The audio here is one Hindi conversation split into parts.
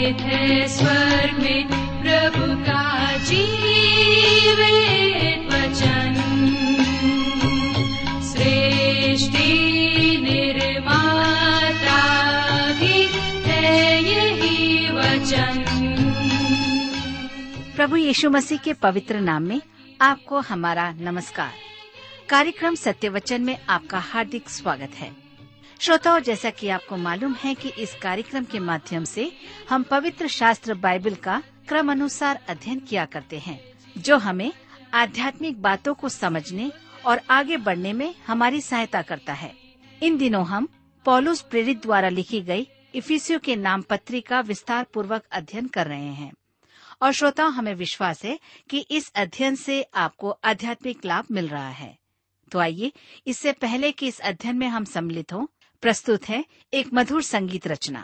निहित है स्वर्ग में प्रभु का जीवित वचन। सृष्टि निर्माता भी है यही वचन। प्रभु यीशु मसीह के पवित्र नाम में आपको हमारा नमस्कार। कार्यक्रम सत्य वचन में आपका हार्दिक स्वागत है। श्रोताओ, जैसा कि आपको मालूम है कि इस कार्यक्रम के माध्यम से हम पवित्र शास्त्र बाइबल का क्रम अनुसार अध्ययन किया करते हैं, जो हमें आध्यात्मिक बातों को समझने और आगे बढ़ने में हमारी सहायता करता है। इन दिनों हम पौलुस प्रेरित द्वारा लिखी गई इफिसियों के नाम पत्री का विस्तार पूर्वक अध्ययन कर रहे हैं। और श्रोताओं, हमें विश्वास है कि इस अध्ययन से आपको आध्यात्मिक लाभ मिल रहा है। तो आइए, इससे पहले कि इस अध्ययन में हम सम्मिलित हों, प्रस्तुत है एक मधुर संगीत रचना।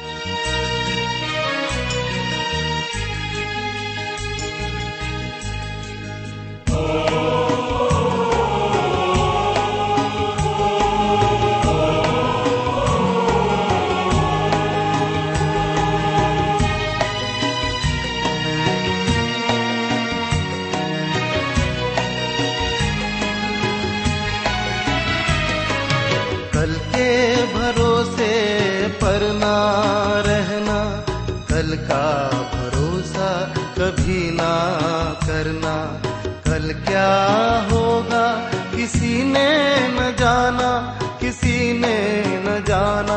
कल के भरोसे पर ना रहना, कल का भरोसा कभी ना करना। कल क्या होगा किसी ने न जाना, किसी ने न जाना।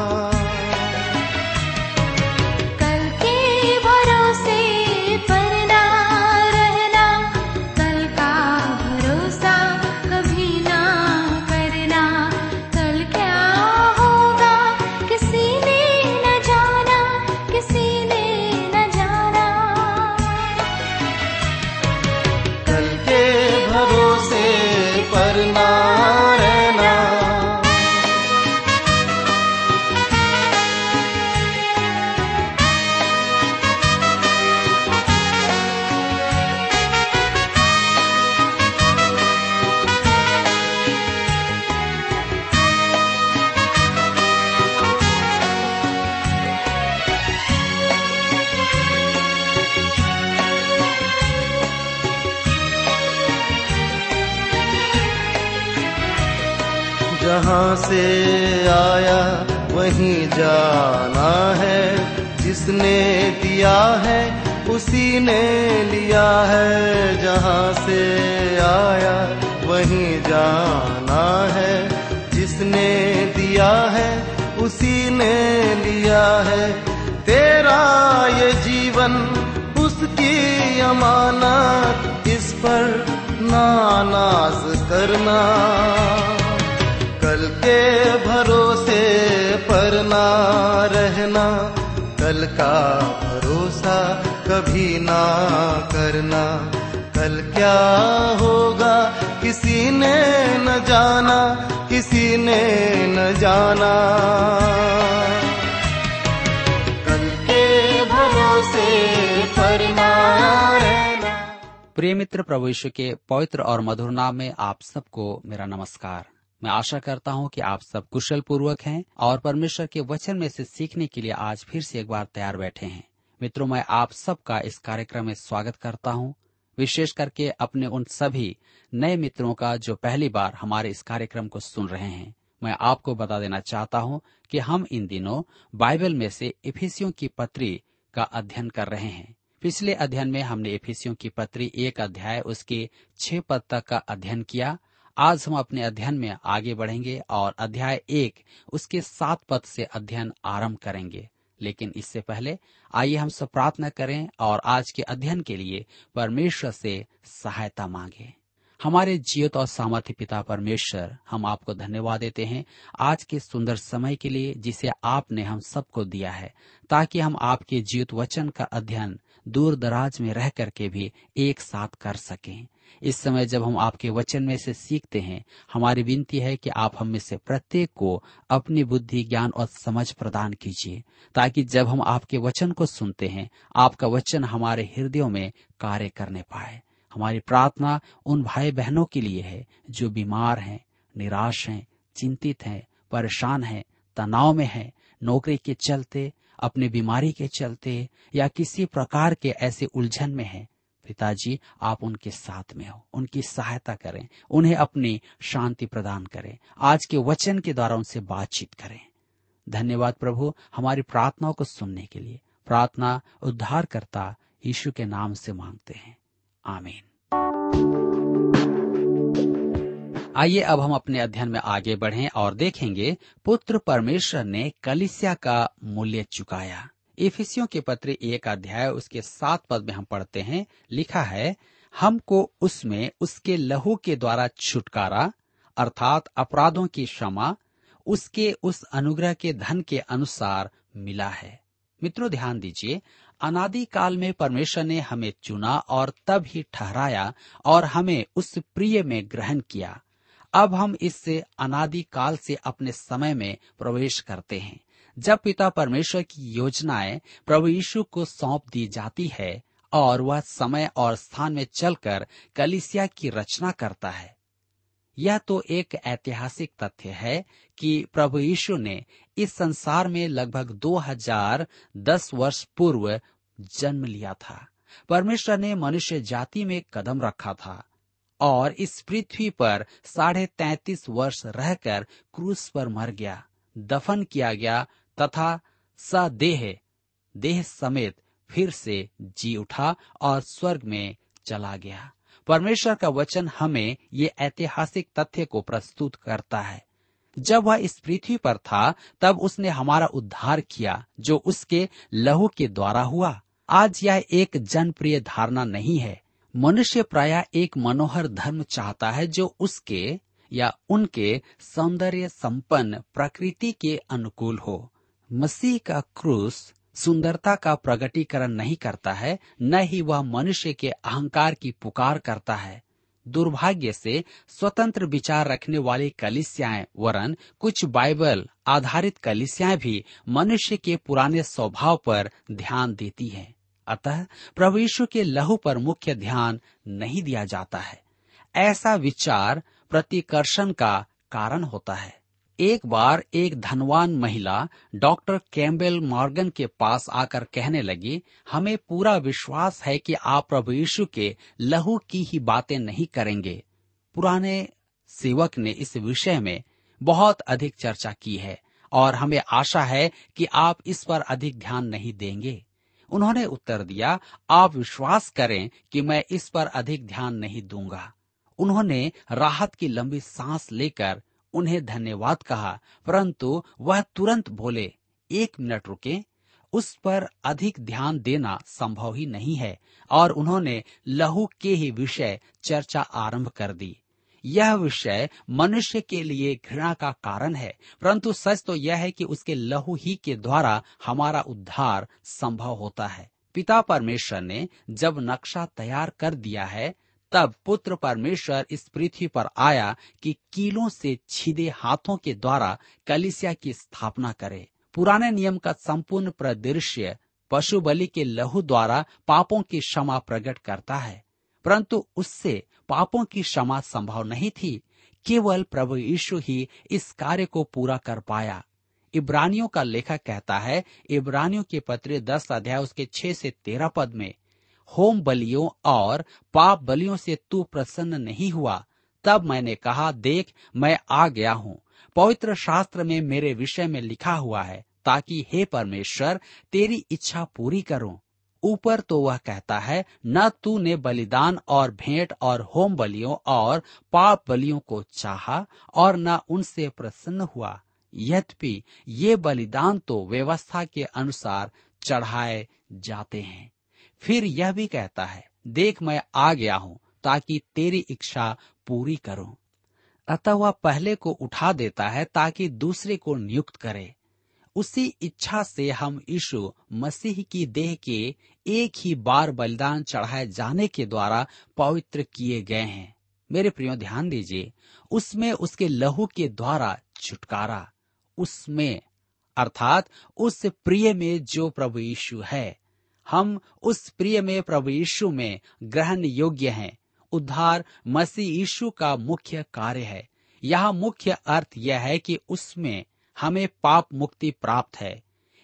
जहाँ से आया वहीं जाना है, जिसने दिया है उसी ने लिया है। जहाँ से आया वहीं जाना है, जिसने दिया है उसी ने लिया है। तेरा ये जीवन उसकी अमानत, इस पर ना नाज करना। कल के भरोसे पर ना रहना, कल का भरोसा कभी ना करना। कल क्या होगा किसी ने न जाना, किसी ने न जाना। कल के भरोसे पर ना रहना। प्रिय मित्र, प्रभु यीशु के पवित्र और मधुर नाम में आप सबको मेरा नमस्कार। मैं आशा करता हूं कि आप सब कुशल पूर्वक हैं और परमेश्वर के वचन में से सीखने के लिए आज फिर से एक बार तैयार बैठे हैं। मित्रों, मैं आप सबका इस कार्यक्रम में स्वागत करता हूं, विशेष करके अपने उन सभी नए मित्रों का जो पहली बार हमारे इस कार्यक्रम को सुन रहे हैं। मैं आपको बता देना चाहता हूं कि हम इन दिनों बाइबल में से इफिसियों की पत्री का अध्ययन कर रहे हैं। पिछले अध्ययन में हमने इफिसियों की पत्री 1 अध्याय उसके 6 पद तक का अध्ययन किया। आज हम अपने अध्ययन में आगे बढ़ेंगे और अध्याय 1 उसके 7 पद से अध्ययन आरंभ करेंगे। लेकिन इससे पहले आइए हम सब प्रार्थना करें और आज के अध्ययन के लिए परमेश्वर से सहायता मांगे। हमारे जीवित और सामर्थ्य पिता परमेश्वर, हम आपको धन्यवाद देते हैं आज के सुंदर समय के लिए जिसे आपने हम सबको दिया है, ताकि हम आपके जीवित वचन का अध्ययन दूर दराज में रह करके भी एक साथ कर सकें। इस समय जब हम आपके वचन में से सीखते हैं, हमारी विनती है कि आप हम में से प्रत्येक को अपनी बुद्धि, ज्ञान और समझ प्रदान कीजिए, ताकि जब हम आपके वचन को सुनते हैं, आपका वचन हमारे हृदयों में कार्य करने पाए। हमारी प्रार्थना उन भाई बहनों के लिए है जो बीमार हैं, निराश हैं, चिंतित हैं, परेशान हैं, तनाव में हैं, नौकरी के चलते अपनी बीमारी के चलते या किसी प्रकार के ऐसे उलझन में हैं, पिताजी आप उनके साथ में हो, उनकी सहायता करें, उन्हें अपनी शांति प्रदान करें, आज के वचन के द्वारा उनसे बातचीत करें। धन्यवाद प्रभु हमारी प्रार्थनाओं को सुनने के लिए। प्रार्थना उद्धारकर्ता यीशु के नाम से मांगते हैं, आमीन। आइए अब हम अपने अध्ययन में आगे बढ़ें और देखेंगे पुत्र परमेश्वर ने कलीसिया का मूल्य चुकाया। इफिसियों के पत्र 1 अध्याय उसके 7 पद में हम पढ़ते हैं, लिखा है, हमको उसमें उसके लहू के द्वारा छुटकारा अर्थात अपराधों की क्षमा उसके उस अनुग्रह के धन के अनुसार मिला है। मित्रों ध्यान दीजिए, अनादि काल में परमेश्वर ने हमें चुना और तब ही ठहराया और हमें उस प्रिय में ग्रहण किया। अब हम इससे अनादि काल से अपने समय में प्रवेश करते हैं, जब पिता परमेश्वर की योजनाएं प्रभु यीशु को सौंप दी जाती है और वह समय और स्थान में चलकर कलीसिया की रचना करता है। यह तो एक ऐतिहासिक तथ्य है कि प्रभु यीशु ने इस संसार में लगभग 2010 वर्ष पूर्व जन्म लिया था। परमेश्वर ने मनुष्य जाति में कदम रखा था और इस पृथ्वी पर 33.5 वर्ष रहकर क्रूस पर मर गया, दफन किया गया तथा देह समेत फिर से जी उठा और स्वर्ग में चला गया। परमेश्वर का वचन हमें ये ऐतिहासिक तथ्य को प्रस्तुत करता है। जब वह इस पृथ्वी पर था तब उसने हमारा उद्धार किया, जो उसके लहू के द्वारा हुआ। आज यह एक जनप्रिय धारणा नहीं है। मनुष्य प्रायः एक मनोहर धर्म चाहता है जो उसके या उनके सौंदर्य संपन्न प्रकृति के अनुकूल हो। मसीह का क्रूस सुंदरता का प्रकटीकरण नहीं करता है, न ही वह मनुष्य के अहंकार की पुकार करता है। दुर्भाग्य से स्वतंत्र विचार रखने वाली कलीसियाएं वरन कुछ बाइबल आधारित कलीसियाएं भी मनुष्य के पुराने स्वभाव पर ध्यान देती हैं। अतः प्रभु यीशु के लहू पर मुख्य ध्यान नहीं दिया जाता है। ऐसा विचार प्रतिकर्षण का कारण होता है। एक बार एक धनवान महिला डॉक्टर कैम्बेल मॉर्गन के पास आकर कहने लगी, हमें पूरा विश्वास है कि आप प्रभु यीशु के लहू की ही बातें नहीं करेंगे। पुराने सेवक ने इस विषय में बहुत अधिक चर्चा की है और हमें आशा है कि आप इस पर अधिक ध्यान नहीं देंगे। उन्होंने उत्तर दिया, आप विश्वास करें कि मैं इस पर अधिक ध्यान नहीं दूंगा। उन्होंने राहत की लंबी सांस लेकर उन्हें धन्यवाद कहा, परंतु वह तुरंत बोले, 1 मिनट रुके, उस पर अधिक ध्यान देना संभव ही नहीं है। और उन्होंने लहू के ही विषय चर्चा आरंभ कर दी। यह विषय मनुष्य के लिए घृणा का कारण है, परंतु सच तो यह है कि उसके लहू ही के द्वारा हमारा उद्धार संभव होता है। पिता परमेश्वर ने जब नक्शा तैयार कर दिया है, तब पुत्र परमेश्वर इस पृथ्वी पर आया कि कीलों से छिदे हाथों के द्वारा कलीसिया की स्थापना करे। पुराने नियम का संपूर्ण परिदृश्य पशु बलि के लहू द्वारा पापों की क्षमा प्रकट करता है, परंतु उससे पापों की क्षमा संभव नहीं थी। केवल प्रभु यीशु ही इस कार्य को पूरा कर पाया। इब्रानियों का लेखक कहता है, इब्रानियों के पत्र 10 अध्याय उसके 6 से 13 पद में, होम बलियों और पाप बलियों से तू प्रसन्न नहीं हुआ, तब मैंने कहा, देख मैं आ गया हूँ। पवित्र शास्त्र में मेरे विषय में लिखा हुआ है, ताकि हे परमेश्वर तेरी इच्छा पूरी करूं। ऊपर तो वह कहता है, न तूने बलिदान और भेंट और होम बलियों और पाप बलियों को चाहा और न उनसे प्रसन्न हुआ। यद्यपि ये बलिदान तो व्यवस्था के अनुसार चढ़ाए जाते हैं। फिर यह भी कहता है, देख मैं आ गया हूँ ताकि तेरी इच्छा पूरी करूं। अतः वह पहले को उठा देता है ताकि दूसरे को नियुक्त करे। उसी इच्छा से हम यीशु मसीह की देह के एक ही बार बलिदान चढ़ाए जाने के द्वारा पवित्र किए गए हैं। मेरे प्रियो ध्यान दीजिए, उसमें उसके लहू के द्वारा छुटकारा, उसमें अर्थात उस प्रिय में जो प्रभु यीशु है। हम उस प्रिय में प्रभु यीशु में ग्रहण योग्य हैं। उद्धार मसीह यीशु का मुख्य कार्य है। यहाँ मुख्य अर्थ यह है कि उसमें हमें पाप मुक्ति प्राप्त है।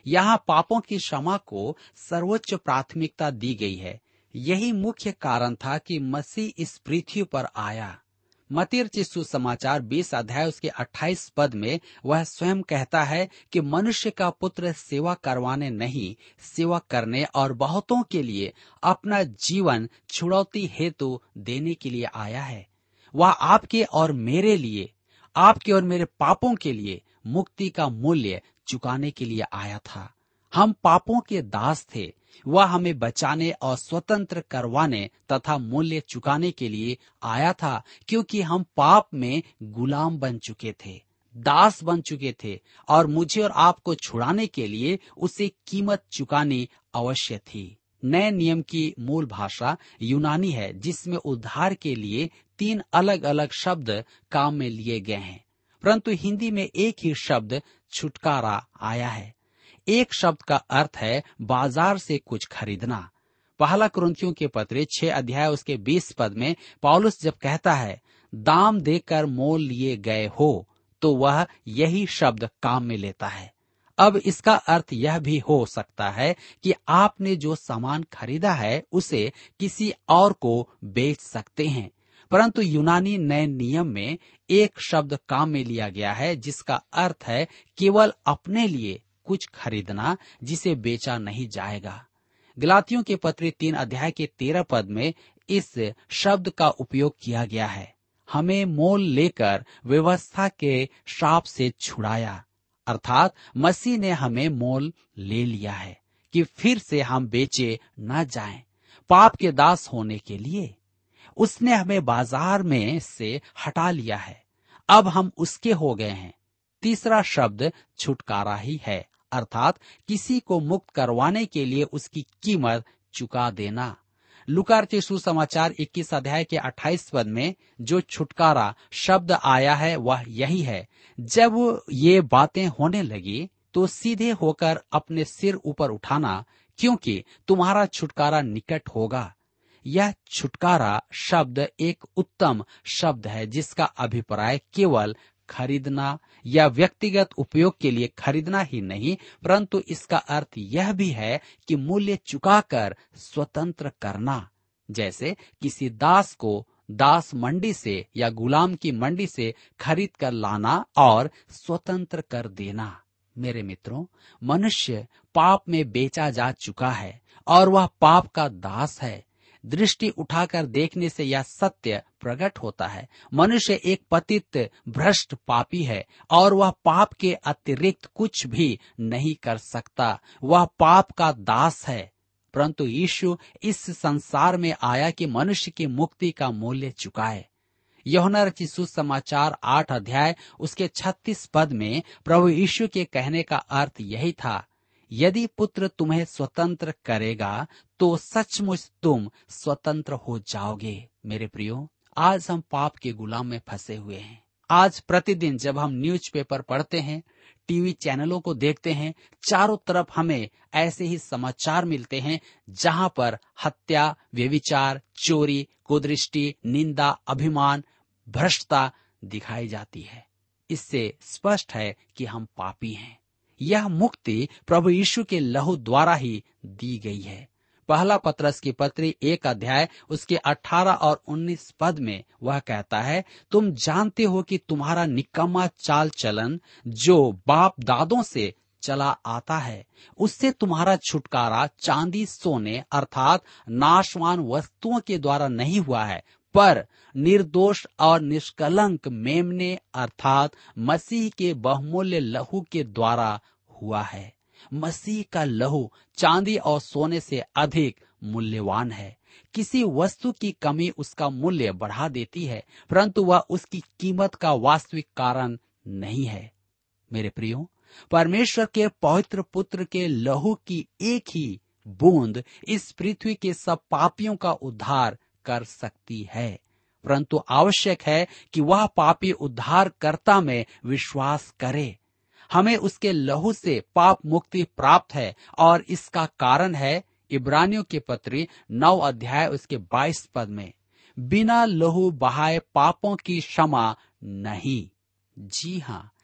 यहाँ पापों की क्षमा को सर्वोच्च प्राथमिकता दी गई है। यही मुख्य कारण था कि मसीह इस पृथ्वी पर आया। मत्ती रचित सुसमाचार 20 अध्याय उसके 28 पद में वह स्वयं कहता है कि मनुष्य का पुत्र सेवा करवाने नहीं, सेवा करने और बहुतों के लिए अपना जीवन छुड़ौती हेतु देने के लिए आया है। वह आपके और मेरे लिए, आपके और मेरे पापों के लिए मुक्ति का मूल्य चुकाने के लिए आया था। हम पापों के दास थे। वह हमें बचाने और स्वतंत्र करवाने तथा मूल्य चुकाने के लिए आया था, क्योंकि हम पाप में गुलाम बन चुके थे, दास बन चुके थे और मुझे और आपको छुड़ाने के लिए उसे कीमत चुकानी अवश्य थी। नए नियम की मूल भाषा यूनानी है, जिसमें उद्धार के लिए 3 अलग अलग शब्द काम में लिए गए हैं, परंतु हिंदी में एक ही शब्द छुटकारा आया है। एक शब्द का अर्थ है बाजार से कुछ खरीदना। पहला कुरिन्थियों के पत्र 6 अध्याय उसके 20 पद में पौलुस जब कहता है दाम देकर मोल लिए गए हो, तो वह यही शब्द काम में लेता है। अब इसका अर्थ यह भी हो सकता है कि आपने जो सामान खरीदा है उसे किसी और को बेच सकते हैं, परंतु यूनानी नए नियम में एक शब्द काम में लिया गया है जिसका अर्थ है केवल अपने लिए कुछ खरीदना, जिसे बेचा नहीं जाएगा। गलातियों के पत्र 3 अध्याय के 13 पद में इस शब्द का उपयोग किया गया है। हमें मोल लेकर व्यवस्था के श्राप से छुड़ाया, अर्थात मसीह ने हमें मोल ले लिया है कि फिर से हम बेचे न जाएं पाप के दास होने के लिए। उसने हमें बाजार में से हटा लिया है, अब हम उसके हो गए हैं। तीसरा शब्द छुटकारा ही है, अर्थात किसी को मुक्त करवाने के लिए उसकी कीमत चुका देना। लूका रचित सुसमाचार 21 अध्याय के 28 पद में जो छुटकारा शब्द आया है वह यही है। जब ये बातें होने लगी तो सीधे होकर अपने सिर ऊपर उठाना, क्योंकि तुम्हारा छुटकारा निकट होगा। यह छुटकारा शब्द एक उत्तम शब्द है जिसका अभिप्राय केवल खरीदना या व्यक्तिगत उपयोग के लिए खरीदना ही नहीं, परंतु इसका अर्थ यह भी है कि मूल्य चुकाकर स्वतंत्र करना। जैसे किसी दास को दास मंडी से या गुलाम की मंडी से खरीद कर लाना और स्वतंत्र कर देना। मेरे मित्रों, मनुष्य पाप में बेचा जा चुका है और वह पाप का दास है। दृष्टि उठाकर देखने से यह सत्य प्रकट होता है। मनुष्य एक पतित भ्रष्ट पापी है और वह पाप के अतिरिक्त कुछ भी नहीं कर सकता। वह पाप का दास है, परंतु यीशु इस संसार में आया कि मनुष्य की मुक्ति का मूल्य चुकाए। यूहन्ना रचित सुसमाचार 8 अध्याय उसके 36 पद में प्रभु यीशु के कहने का अर्थ यही था, यदि पुत्र तुम्हें स्वतंत्र करेगा तो सचमुच तुम स्वतंत्र हो जाओगे। मेरे प्रियो, आज हम पाप के गुलाम में फंसे हुए हैं। आज प्रतिदिन जब हम न्यूज़पेपर पढ़ते हैं, टीवी चैनलों को देखते हैं, चारों तरफ हमें ऐसे ही समाचार मिलते हैं जहां पर हत्या, व्यभिचार, चोरी, कुदृष्टि, निंदा, अभिमान, भ्रष्टता दिखाई जाती है। इससे स्पष्ट है कि हम पापी हैं। यह मुक्ति प्रभु यीशु के लहू द्वारा ही दी गई है। पहला पत्रस की पत्री 1 अध्याय उसके 18 और 19 पद में वह कहता है, तुम जानते हो कि तुम्हारा निकम्मा चाल चलन जो बाप दादों से चला आता है, उससे तुम्हारा छुटकारा चांदी सोने अर्थात नाशवान वस्तुओं के द्वारा नहीं हुआ है, पर निर्दोष और निष्कलंक मेमने अर्थात मसीह के बहुमूल्य लहू के द्वारा हुआ है। मसीह का लहू चांदी और सोने से अधिक मूल्यवान है। किसी वस्तु की कमी उसका मूल्य बढ़ा देती है, परंतु वह उसकी कीमत का वास्तविक कारण नहीं है। मेरे प्रियो, परमेश्वर के पवित्र पुत्र के लहू की एक ही बूंद इस पृथ्वी के सब पापियों का उद्धार कर सकती है, परंतु आवश्यक है कि वह पापी उद्धारकर्ता में विश्वास करे। हमें उसके लहू से पाप मुक्ति प्राप्त है और इसका कारण है इब्रानियों के पत्री 9 अध्याय उसके 22 पद में, बिना लहू बहाए पापों की क्षमा नहीं। जी हाँ,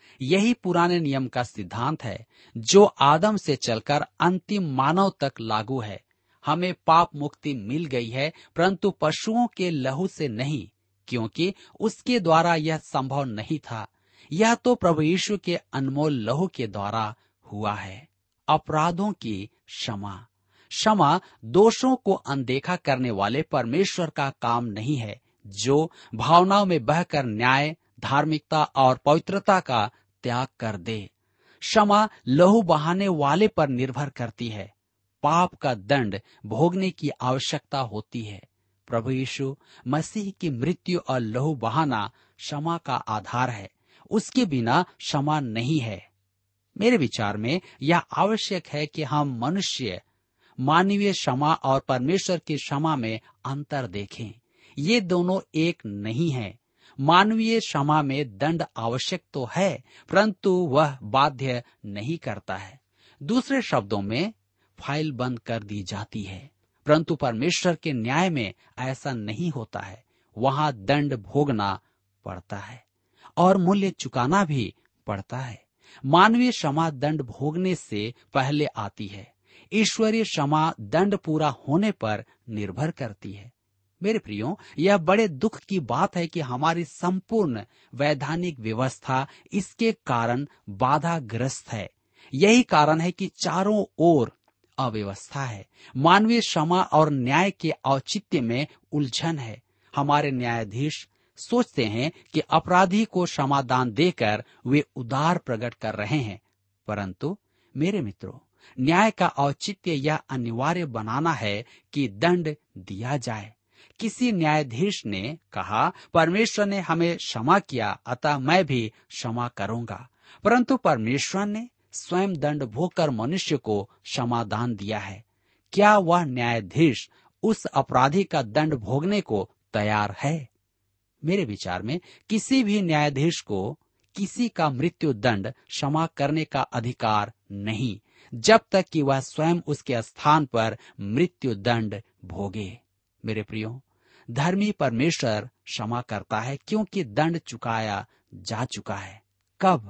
यही पुराने नियम का सिद्धांत है जो आदम से चलकर अंतिम मानव तक लागू है। हमें पाप मुक्ति मिल गई है, परंतु पशुओं के लहू से नहीं, क्योंकि उसके द्वारा यह संभव नहीं था। यह तो प्रभु यीशु के अनमोल लहू के द्वारा हुआ है। अपराधों की क्षमा। क्षमा दोषों को अनदेखा करने वाले परमेश्वर का काम नहीं है, जो भावनाओं में बहकर न्याय, धार्मिकता और पवित्रता का त्याग कर दे। क्षमा लहू बहाने वाले पर निर्भर करती है। पाप का दंड भोगने की आवश्यकता होती है। प्रभु यीशु मसीह की मृत्यु और लहू बहाना क्षमा का आधार है। उसके बिना क्षमा नहीं है। मेरे विचार में यह आवश्यक है कि हम मनुष्य मानवीय क्षमा और परमेश्वर की क्षमा में अंतर देखें। ये दोनों एक नहीं है। मानवीय क्षमा में दंड आवश्यक तो है, परंतु वह बाध्य नहीं करता है। दूसरे शब्दों में फाइल बंद कर दी जाती है, परंतु परमेश्वर के न्याय में ऐसा नहीं होता है। वहां दंड भोगना पड़ता है और मूल्य चुकाना भी पड़ता है। मानवीय क्षमा दंड भोगने से पहले आती है। ईश्वरीय क्षमा दंड पूरा होने पर निर्भर करती है। मेरे प्रियो, यह बड़े दुख की बात है कि हमारी संपूर्ण वैधानिक व्यवस्था इसके कारण बाधाग्रस्त है। यही कारण है कि चारों ओर अव्यवस्था है। मानवीय क्षमा और न्याय के औचित्य में उलझन है। हमारे न्यायाधीश सोचते हैं कि अपराधी को क्षमादान देकर वे उदार प्रकट कर रहे हैं, परंतु मेरे मित्रों, न्याय का औचित्य यह अनिवार्य बनाना है कि दंड दिया जाए। किसी न्यायाधीश ने कहा, परमेश्वर ने हमें क्षमा किया, अतः मैं भी क्षमा करूंगा। परंतु परमेश्वर ने स्वयं दंड भोगकर मनुष्य को क्षमादान दिया है। क्या वह न्यायाधीश उस अपराधी का दंड भोगने को तैयार है? मेरे विचार में किसी भी न्यायाधीश को किसी का मृत्यु दंड क्षमा करने का अधिकार नहीं, जब तक कि वह स्वयं उसके स्थान पर मृत्यु दंड भोगे। मेरे प्रियो, धर्मी परमेश्वर क्षमा करता है, क्योंकि दंड चुकाया जा चुका है। कब?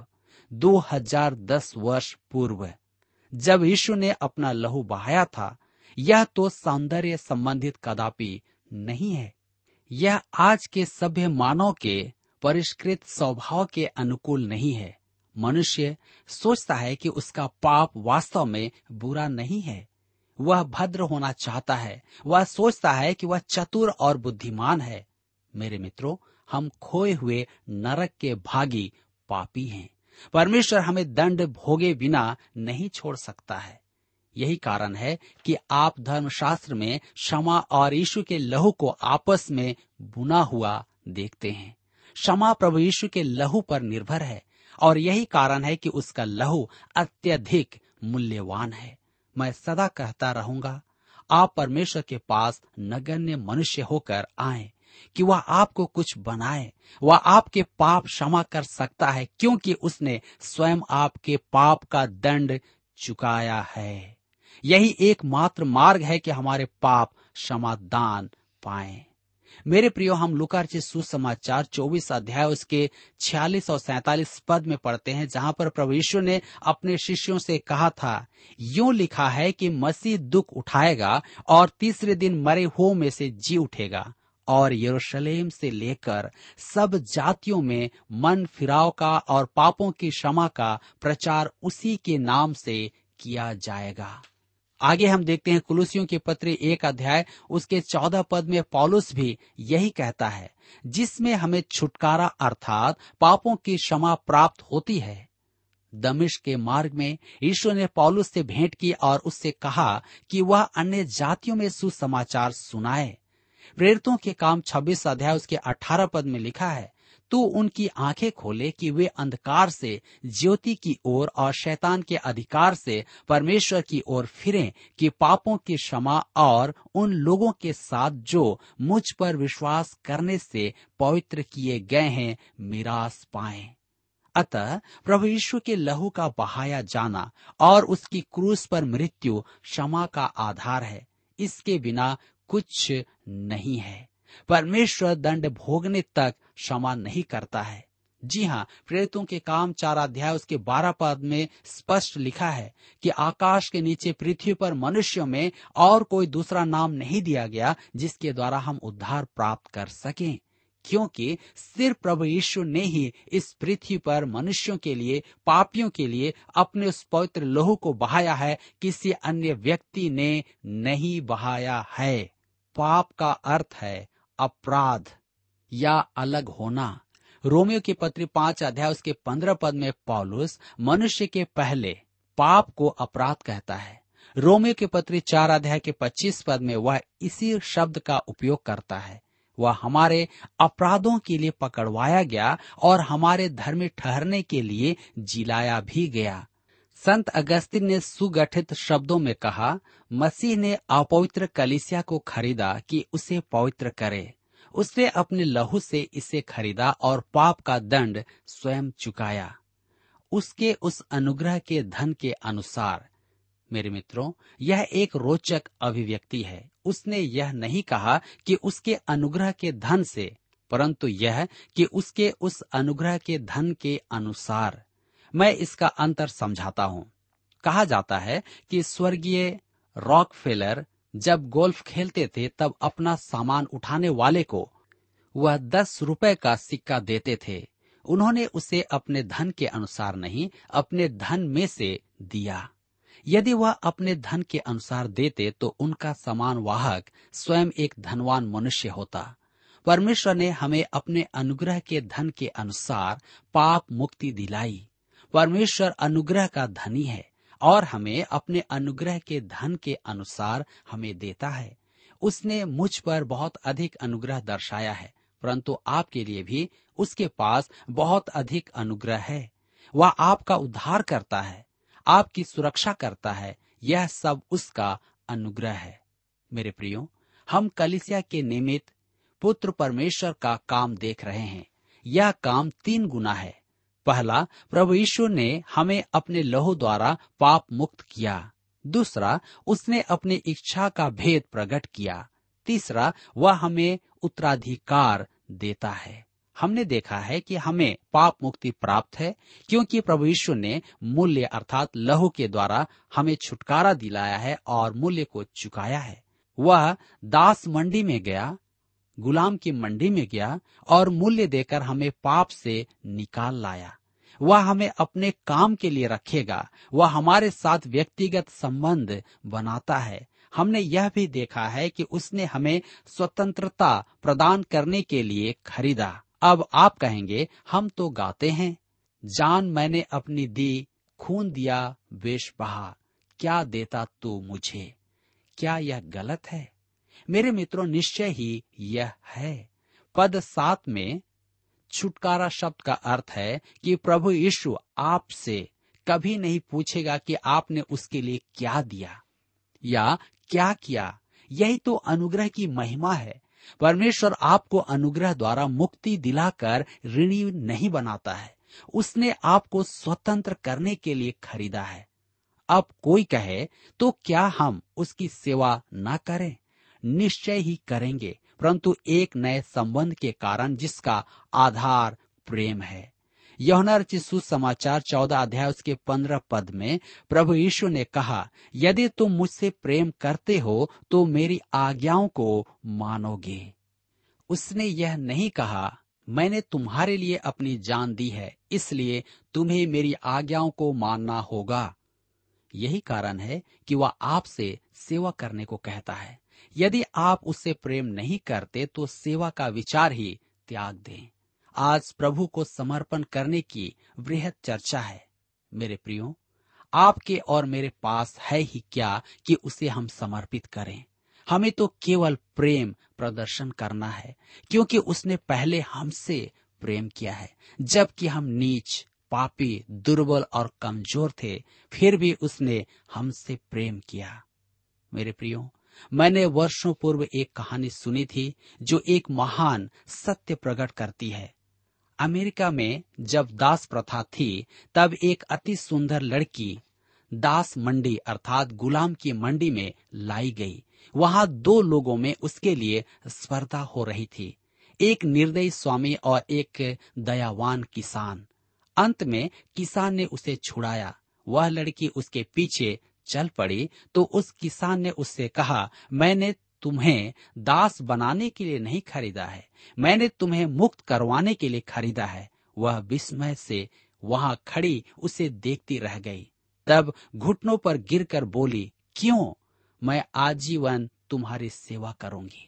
2010 वर्ष पूर्व, जब यीशु ने अपना लहू बहाया था। यह तो सौंदर्य संबंधित कदापि नहीं है। यह आज के सभ्य मानव के परिष्कृत स्वभाव के अनुकूल नहीं है। मनुष्य सोचता है कि उसका पाप वास्तव में बुरा नहीं है। वह भद्र होना चाहता है। वह सोचता है कि वह चतुर और बुद्धिमान है। मेरे मित्रों, हम खोए हुए नरक के भागी पापी हैं। परमेश्वर हमें दंड भोगे बिना नहीं छोड़ सकता है। यही कारण है कि आप धर्मशास्त्र में क्षमा और यीशु के लहू को आपस में बुना हुआ देखते हैं। क्षमा प्रभु यीशु के लहू पर निर्भर है और यही कारण है कि उसका लहू अत्यधिक मूल्यवान है। मैं सदा कहता रहूंगा, आप परमेश्वर के पास नगण्य मनुष्य होकर आएं कि वह आपको कुछ बनाए। वह आपके पाप क्षमा कर सकता है, क्योंकि उसने स्वयं आपके पाप का दंड चुकाया है। यही एकमात्र मार्ग है कि हमारे पाप क्षमादान पाएं। मेरे प्रियो, हम लूका रचित सुसमाचार 24 अध्याय उसके 46 और 47 पद में पढ़ते हैं, जहाँ पर प्रभु यीशु ने अपने शिष्यों से कहा था, यूं लिखा है कि मसीह दुख उठाएगा और तीसरे दिन मरे हुओं में से जी उठेगा और यरूशलेम से लेकर सब जातियों में मन फिराव का और पापों की क्षमा का प्रचार उसी के नाम से किया जाएगा। आगे हम देखते हैं कुलुसियों के पत्र 1 अध्याय उसके 14 पद में पौलुस भी यही कहता है, जिसमें हमें छुटकारा अर्थात पापों की क्षमा प्राप्त होती है। दमिश्क के मार्ग में यीशु ने पौलुस से भेंट की और उससे कहा कि वह अन्य जातियों में सुसमाचार सुनाए। प्रेरितों के काम 26 अध्याय उसके 18 पद में लिखा है, तू उनकी आंखें खोले कि वे अंधकार से ज्योति की ओर और शैतान के अधिकार से परमेश्वर की ओर फिरें, कि पापों की क्षमा और उन लोगों के साथ जो मुझ पर विश्वास करने से पवित्र किए गए हैं मिरास पाएं। अतः प्रभु यीशु के लहू का बहाया जाना और उसकी क्रूस पर मृत्यु क्षमा का आधार है। इसके बिना कुछ नहीं है। परमेश्वर दंड भोगने तक क्षमा नहीं करता है। जी हाँ, प्रेरितों के काम 4 अध्याय उसके 12 पद में स्पष्ट लिखा है कि आकाश के नीचे पृथ्वी पर मनुष्यों में और कोई दूसरा नाम नहीं दिया गया जिसके द्वारा हम उद्धार प्राप्त कर सकें, क्योंकि सिर्फ प्रभु यीशु ने ही इस पृथ्वी पर मनुष्यों के लिए, पापियों के लिए अपने उस पवित्र लहू को बहाया है, किसी अन्य व्यक्ति ने नहीं बहाया है। पाप का अर्थ है अपराध या अलग होना। रोमियो की पत्री 5 अध्याय उसके 15 पद में पौलुस मनुष्य के पहले पाप को अपराध कहता है। रोमियो की पत्री 4 अध्याय के 25 पद में वह इसी शब्द का उपयोग करता है। वह हमारे अपराधों के लिए पकड़वाया गया और हमारे धर्मी ठहरने के लिए जिलाया भी गया। संत अगस्तिन ने सुगठित शब्दों में कहा, मसीह ने अपवित्र कलीसिया को खरीदा कि उसे पवित्र करे। उसने अपने लहू से इसे खरीदा और पाप का दंड स्वयं चुकाया उसके उस अनुग्रह के धन के अनुसार। मेरे मित्रों, यह एक रोचक अभिव्यक्ति है। उसने यह नहीं कहा कि उसके अनुग्रह के धन से, परंतु यह कि उसके उस अनुग्रह के धन के अनुसार। मैं इसका अंतर समझाता हूँ। कहा जाता है कि स्वर्गीय रॉकफेलर जब गोल्फ खेलते थे तब अपना सामान उठाने वाले को वह 10 रुपए का सिक्का देते थे। उन्होंने उसे अपने धन के अनुसार नहीं, अपने धन में से दिया। यदि वह अपने धन के अनुसार देते तो उनका सामान वाहक स्वयं एक धनवान मनुष्य होता। परमेश्वर ने हमें अपने अनुग्रह के धन के अनुसार पाप मुक्ति दिलाई। परमेश्वर अनुग्रह का धनी है और हमें अपने अनुग्रह के धन के अनुसार हमें देता है। उसने मुझ पर बहुत अधिक अनुग्रह दर्शाया है, परंतु आपके लिए भी उसके पास बहुत अधिक अनुग्रह है। वह आपका उद्धार करता है, आपकी सुरक्षा करता है। यह सब उसका अनुग्रह है। मेरे प्रियो, हम कलीसिया के निमित्त पुत्र परमेश्वर का काम देख रहे हैं। यह काम 3 गुना है। पहला, प्रभु यीशु ने हमें अपने लहू द्वारा पाप मुक्त किया। दूसरा, उसने अपनी इच्छा का भेद प्रकट किया। तीसरा, वह हमें उत्तराधिकार देता है। हमने देखा है कि हमें पाप मुक्ति प्राप्त है क्योंकि प्रभु यीशु ने मूल्य अर्थात लहू के द्वारा हमें छुटकारा दिलाया है और मूल्य को चुकाया है। वह दास मंडी में गया, गुलाम की मंडी में गया और मूल्य देकर हमें पाप से निकाल लाया। वह हमें अपने काम के लिए रखेगा। वह हमारे साथ व्यक्तिगत संबंध बनाता है। हमने यह भी देखा है कि उसने हमें स्वतंत्रता प्रदान करने के लिए खरीदा। अब आप कहेंगे, हम तो गाते हैं, जान मैंने अपनी दी, खून दिया, वेश बहा, क्या देता तू मुझे। क्या यह गलत है? मेरे मित्रों, निश्चय ही यह है। पद 7 में छुटकारा शब्द का अर्थ है कि प्रभु यीशु आपसे कभी नहीं पूछेगा कि आपने उसके लिए क्या दिया या क्या किया। यही तो अनुग्रह की महिमा है। परमेश्वर आपको अनुग्रह द्वारा मुक्ति दिलाकर ऋणी नहीं बनाता है। उसने आपको स्वतंत्र करने के लिए खरीदा है। अब कोई कहे तो क्या हम उसकी सेवा न करें? निश्चय ही करेंगे, परंतु एक नए संबंध के कारण जिसका आधार प्रेम है। यूहन्ना रचित सुसमाचार 14 अध्याय उसके 15 पद में प्रभु यीशु ने कहा, यदि तुम मुझसे प्रेम करते हो तो मेरी आज्ञाओं को मानोगे। उसने यह नहीं कहा, मैंने तुम्हारे लिए अपनी जान दी है, इसलिए तुम्हें मेरी आज्ञाओं को मानना होगा। यही कारण है कि वह आपसे सेवा करने को कहता है। यदि आप उससे प्रेम नहीं करते तो सेवा का विचार ही त्याग दें। आज प्रभु को समर्पण करने की वृहद चर्चा है। मेरे प्रियो, आपके और मेरे पास है ही क्या कि उसे हम समर्पित करें। हमें तो केवल प्रेम प्रदर्शन करना है, क्योंकि उसने पहले हमसे प्रेम किया है। जबकि हम नीच, पापी, दुर्बल और कमजोर थे, फिर भी उसने हमसे प्रेम किया। मेरे प्रियो, मैंने वर्षों पूर्व एक कहानी सुनी थी जो एक महान सत्य प्रकट करती है। अमेरिका में जब दास प्रथा थी, तब एक अति सुंदर लड़की दास मंडी अर्थात गुलाम की मंडी में लाई गई। वहां 2 लोगों में उसके लिए स्पर्धा हो रही थी। एक निर्दयी स्वामी और एक दयावान किसान। अंत में किसान ने उसे छुड़ाया। वह लड़की उसके पीछे चल पड़ी तो उस किसान ने उससे कहा, मैंने तुम्हें दास बनाने के लिए नहीं खरीदा है, मैंने तुम्हें मुक्त करवाने के लिए खरीदा है। वह विस्मय से वहां खड़ी उसे देखती रह गई। तब घुटनों पर गिरकर बोली, क्यों? मैं आजीवन तुम्हारी सेवा करूंगी।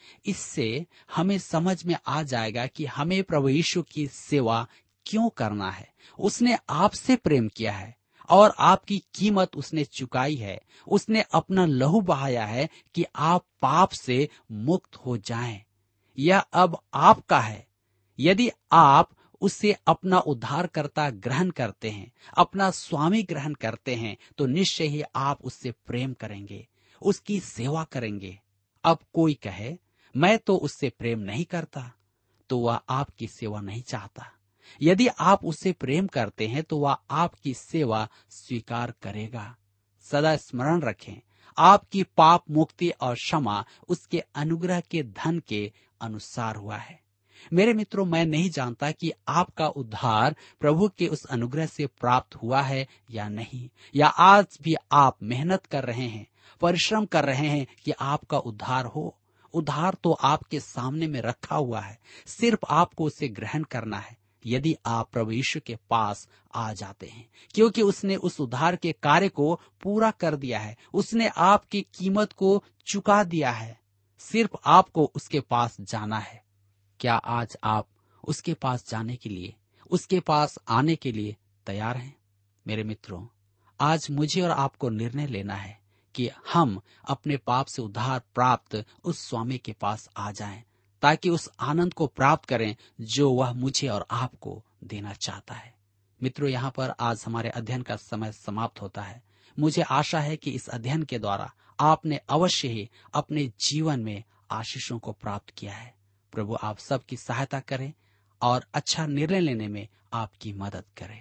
इससे हमें समझ में आ जाएगा कि हमें प्रभु यीशु की सेवा क्यों करना है। उसने आपसे प्रेम किया है और आपकी कीमत उसने चुकाई है। उसने अपना लहू बहाया है कि आप पाप से मुक्त हो जाएं। यह अब आपका है। यदि आप उससे अपना उद्धारकर्ता ग्रहण करते हैं, अपना स्वामी ग्रहण करते हैं, तो निश्चय ही आप उससे प्रेम करेंगे, उसकी सेवा करेंगे। अब कोई कहे, मैं तो उससे प्रेम नहीं करता, तो वह आपकी सेवा नहीं चाहता। यदि आप उससे प्रेम करते हैं तो वह आपकी सेवा स्वीकार करेगा। सदा स्मरण रखें, आपकी पाप मुक्ति और क्षमा उसके अनुग्रह के धन के अनुसार हुआ है। मेरे मित्रों, मैं नहीं जानता कि आपका उद्धार प्रभु के उस अनुग्रह से प्राप्त हुआ है या नहीं, या आज भी आप मेहनत कर रहे हैं, परिश्रम कर रहे हैं कि आपका उद्धार हो। उद्धार तो आपके सामने में रखा हुआ है, सिर्फ आपको उसे ग्रहण करना है। यदि आप प्रभु यीशु के पास आ जाते हैं, क्योंकि उसने उस उद्धार के कार्य को पूरा कर दिया है, उसने आपकी कीमत को चुका दिया है, सिर्फ आपको उसके पास जाना है। क्या आज आप उसके पास जाने के लिए, उसके पास आने के लिए तैयार हैं? मेरे मित्रों, आज मुझे और आपको निर्णय लेना है कि हम अपने पाप से उद्धार प्राप्त उस स्वामी के पास आ जाएं, ताकि उस आनंद को प्राप्त करें जो वह मुझे और आपको देना चाहता है। मित्रों, यहाँ पर आज हमारे अध्ययन का समय समाप्त होता है। मुझे आशा है कि इस अध्ययन के द्वारा आपने अवश्य ही अपने जीवन में आशीषों को प्राप्त किया है। प्रभु आप सबकी सहायता करें और अच्छा निर्णय लेने में आपकी मदद करें।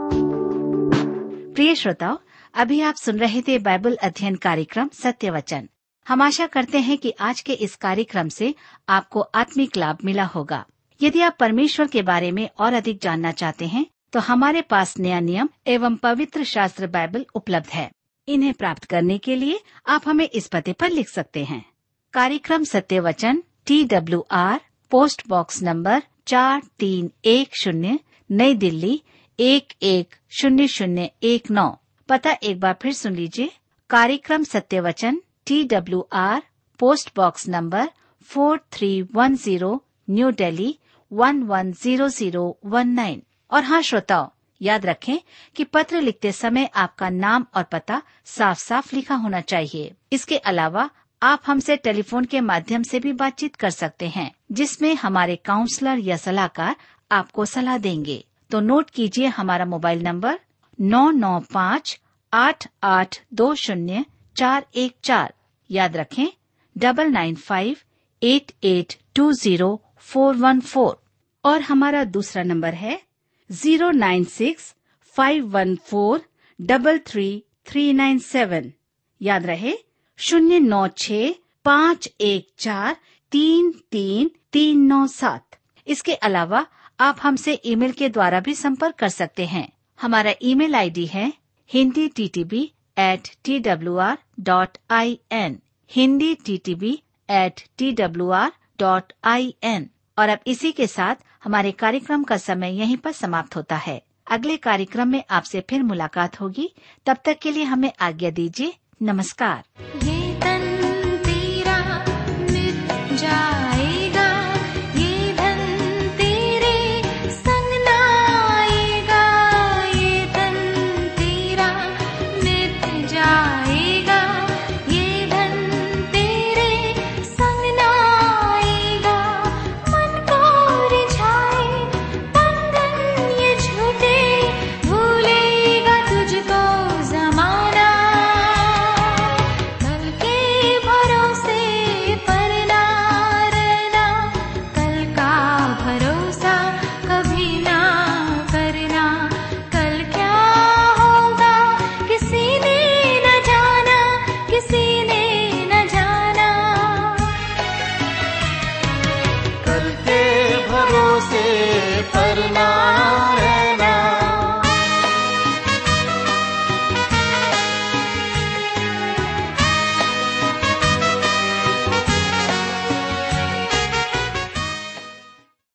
प्रिय श्रोताओ, अभी आप सुन रहे थे बाइबल अध्ययन कार्यक्रम सत्य वचन। हम आशा करते हैं कि आज के इस कार्यक्रम से आपको आत्मिक लाभ मिला होगा। यदि आप परमेश्वर के बारे में और अधिक जानना चाहते हैं, तो हमारे पास नया नियम एवं पवित्र शास्त्र बाइबल उपलब्ध है। इन्हें प्राप्त करने के लिए आप हमें इस पते पर लिख सकते हैं। कार्यक्रम Satya Vachan, TWR, post box number 4310, नई दिल्ली 110019। पता एक बार फिर सुन लीजिए। कार्यक्रम Satya Vachan, TWR, post box number 4310, New Delhi 110019। और हाँ श्रोताओ, याद रखें कि पत्र लिखते समय आपका नाम और पता साफ साफ लिखा होना चाहिए। इसके अलावा आप हमसे टेलीफोन के माध्यम से भी बातचीत कर सकते हैं, जिसमें हमारे काउंसलर या सलाहकार आपको सलाह देंगे। तो नोट कीजिए हमारा मोबाइल नंबर 9958820414। याद रखें 9958820414। और हमारा दूसरा नंबर है 09651433397। याद रहे 09651433397। इसके अलावा आप हमसे ईमेल के द्वारा भी संपर्क कर सकते हैं। हमारा ईमेल आईडी है hinditb@twr.in, hinditb@twr.in। और अब इसी के साथ हमारे कार्यक्रम का समय यहीं पर समाप्त होता है। अगले कार्यक्रम में आपसे फिर मुलाकात होगी। तब तक के लिए हमें आज्ञा दीजिए। नमस्कार।